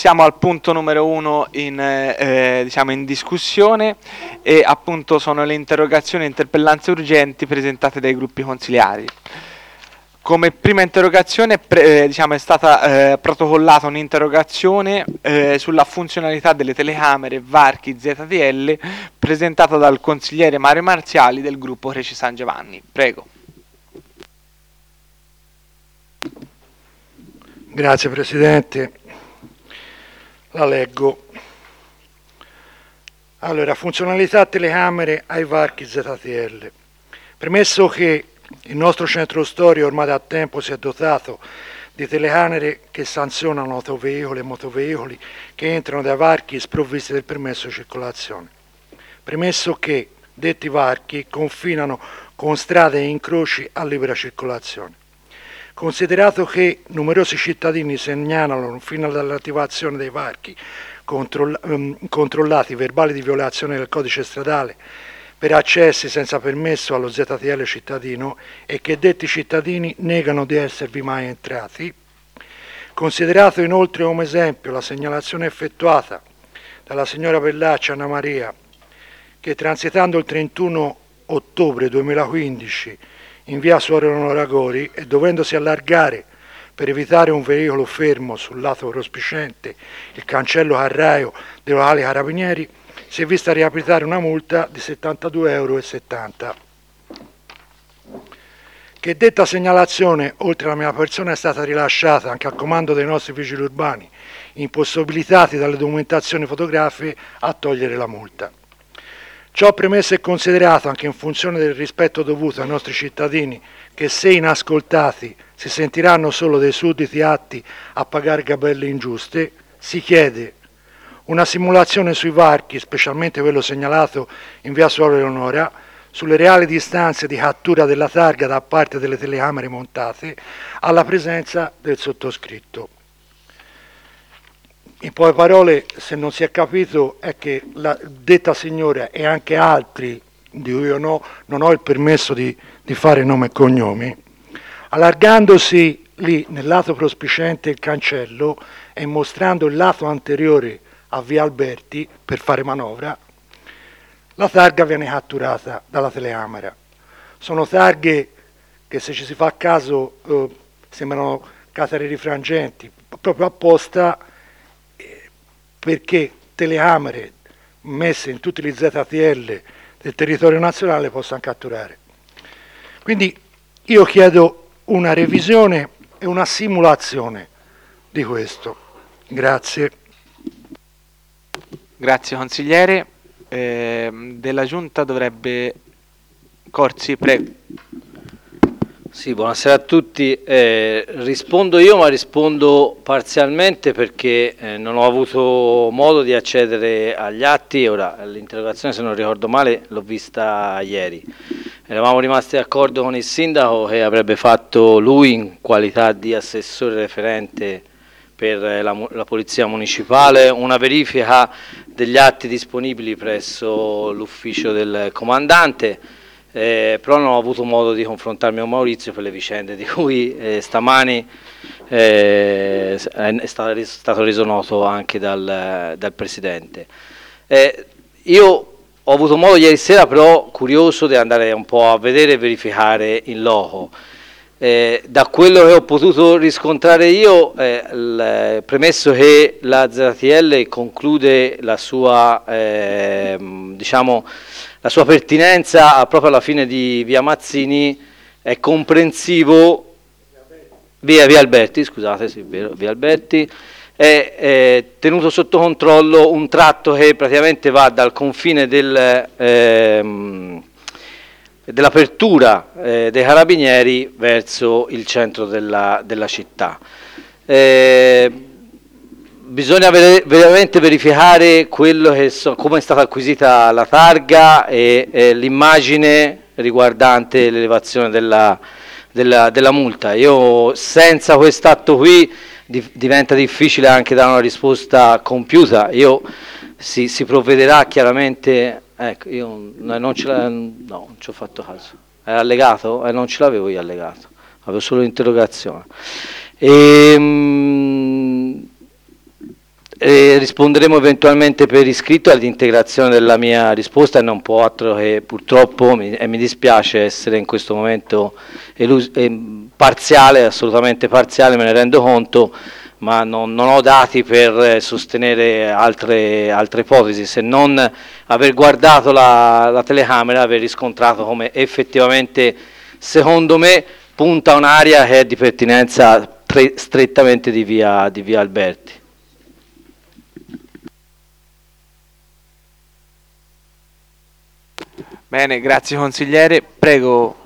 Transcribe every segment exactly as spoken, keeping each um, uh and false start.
Siamo al punto numero uno in, eh, diciamo in discussione e appunto sono le interrogazioni e interpellanze urgenti presentate dai gruppi consiliari. Come prima interrogazione pre, eh, diciamo, è stata eh, protocollata un'interrogazione eh, sulla funzionalità delle telecamere varchi Z T L presentata dal consigliere Mario Marziali del gruppo Creci San Giovanni. Prego. Grazie Presidente. La leggo. Allora, funzionalità telecamere ai varchi Z T L. Premesso che il nostro centro storico ormai da tempo si è dotato di telecamere che sanzionano autoveicoli e motoveicoli che entrano dai varchi sprovvisti del permesso di circolazione. Premesso che detti varchi confinano con strade e incroci a libera circolazione. Considerato che numerosi cittadini segnalano fino all'attivazione dei varchi controll- um, controllati verbali di violazione del codice stradale per accessi senza permesso allo Z T L cittadino e che detti cittadini negano di esservi mai entrati, considerato inoltre come esempio la segnalazione effettuata dalla signora Pellaccia Anna Maria che transitando il trentuno ottobre duemilaquindici in via Suor Leonora Gori e dovendosi allargare per evitare un veicolo fermo sul lato prospiciente il cancello carraio dei locali carabinieri, si è vista riaplicare una multa di settantadue virgola settanta euro. Che detta segnalazione, oltre alla mia persona, è stata rilasciata anche al comando dei nostri vigili urbani, impossibilitati dalle documentazioni fotografiche a togliere la multa. Ciò premesso e considerato anche in funzione del rispetto dovuto ai nostri cittadini che se inascoltati si sentiranno solo dei sudditi atti a pagare gabelle ingiuste, si chiede una simulazione sui varchi, specialmente quello segnalato in via Suor Leonora, sulle reali distanze di cattura della targa da parte delle telecamere montate alla presenza del sottoscritto. In poche parole, se non si è capito, è che la detta signora e anche altri, di cui io no, non ho il permesso di, di fare nome e cognomi, allargandosi lì nel lato prospiciente il cancello e mostrando il lato anteriore a via Alberti per fare manovra, la targa viene catturata dalla telecamera. Sono targhe che, se ci si fa caso, eh, sembrano catere rifrangenti, proprio apposta perché telecamere messe in tutti gli Z T L del territorio nazionale possano catturare. Quindi io chiedo una revisione e una simulazione di questo. Grazie. Grazie consigliere. Eh, della Giunta dovrebbe... Corsi, prego. Sì, buonasera a tutti. Eh, rispondo io, ma rispondo parzialmente perché eh, non ho avuto modo di accedere agli atti. Ora, l'interrogazione, se non ricordo male, l'ho vista ieri. Eravamo rimasti d'accordo con il sindaco che avrebbe fatto lui, in qualità di assessore referente per la, la Polizia Municipale, una verifica degli atti disponibili presso l'ufficio del comandante. Eh, però non ho avuto modo di confrontarmi con Maurizio per le vicende di cui eh, stamani eh, è stato, stato reso noto anche dal, dal Presidente. Eh, io ho avuto modo ieri sera, però curioso di andare un po' a vedere e verificare in loco. Eh, da quello che ho potuto riscontrare io, eh, il, premesso che la Z T L conclude la sua, eh, diciamo, la sua pertinenza proprio alla fine di via Mazzini, è comprensivo, via, via Alberti, scusate, sì, via Alberti, è, è tenuto sotto controllo un tratto che praticamente va dal confine del, ehm, dell'apertura eh, dei carabinieri verso il centro della, della città. Eh, Bisogna veramente verificare quello che so, come è stata acquisita la targa e, e l'immagine riguardante l'elevazione della, della, della multa. Io senza quest'atto qui di, diventa difficile anche dare una risposta compiuta. Io si, si provvederà chiaramente, ecco, io non, ce la, no, non ci ho fatto caso. È allegato? Eh, non ce l'avevo io allegato, avevo solo l'interrogazione. E, Eh, risponderemo eventualmente per iscritto all'integrazione della mia risposta e non può altro che purtroppo, mi, e mi dispiace essere in questo momento elus- eh, parziale, assolutamente parziale, me ne rendo conto, ma non, non ho dati per sostenere altre, altre ipotesi, se non aver guardato la, la telecamera, aver riscontrato come effettivamente, secondo me, punta un'area che è di pertinenza tre, strettamente di via, di via Alberti. Bene, grazie consigliere. Prego.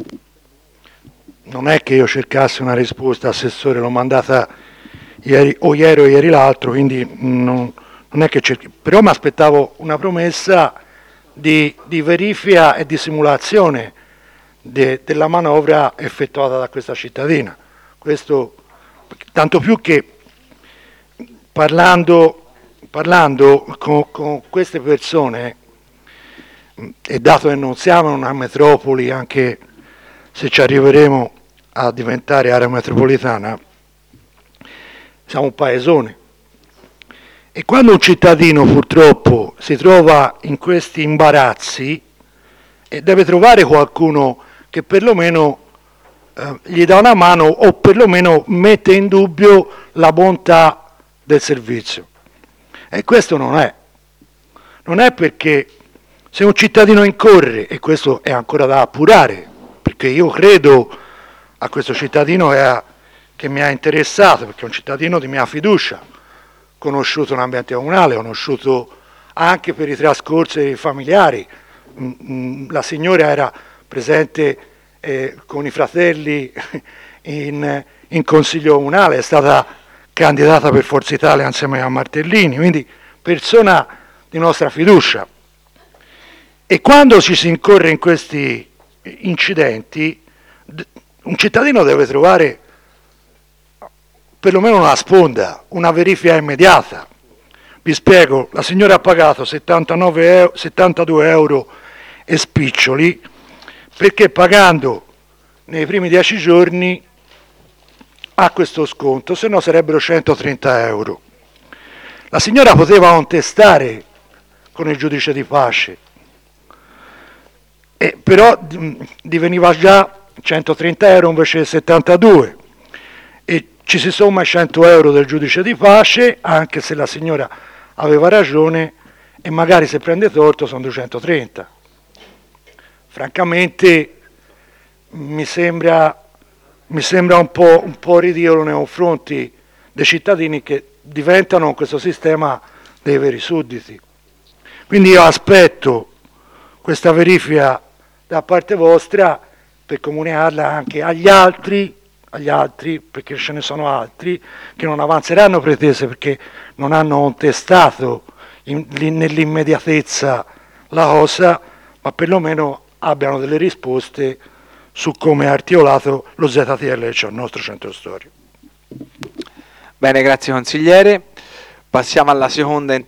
Non è che io cercassi una risposta, Assessore, l'ho mandata ieri o ieri o ieri l'altro, quindi non, non è che cerchi, però mi aspettavo una promessa di, di verifica e di simulazione de, della manovra effettuata da questa cittadina. Questo, tanto più che parlando, parlando con, con queste persone, e dato che non siamo una metropoli, anche se ci arriveremo a diventare area metropolitana, siamo un paesone. E quando un cittadino purtroppo si trova in questi imbarazzi e deve trovare qualcuno che perlomeno eh, gli dà una mano o perlomeno mette in dubbio la bontà del servizio. E questo non è. Non è perché se un cittadino incorre, e questo è ancora da appurare, perché io credo a questo cittadino che, ha, che mi ha interessato, perché è un cittadino di mia fiducia, conosciuto in ambiente comunale, conosciuto anche per i trascorsi familiari. La signora era presente eh, con i fratelli in, in consiglio comunale, è stata candidata per Forza Italia insieme a Martellini, quindi persona di nostra fiducia. E quando ci si incorre in questi incidenti, un cittadino deve trovare perlomeno una sponda, una verifica immediata. Vi spiego, la signora ha pagato settantanove euro, settantadue euro e spiccioli, perché pagando nei primi dieci giorni ha questo sconto, se no sarebbero centotrenta euro. La signora poteva contestare con il giudice di pace, e però diveniva già centotrenta euro invece di settantadue, e ci si somma i cento euro del giudice di pace, anche se la signora aveva ragione, e magari se prende torto sono duecentotrenta. Francamente mi sembra, mi sembra un po', un po' ridicolo nei confronti dei cittadini che diventano in questo sistema dei veri sudditi. Quindi io aspetto questa verifica da parte vostra per comunicarla anche agli altri, agli altri, perché ce ne sono altri, che non avanzeranno pretese perché non hanno contestato in, nell'immediatezza la cosa, ma perlomeno abbiano delle risposte su come è articolato lo Z T L, cioè il nostro centro storico. Bene, grazie consigliere. Passiamo alla seconda interrogazione.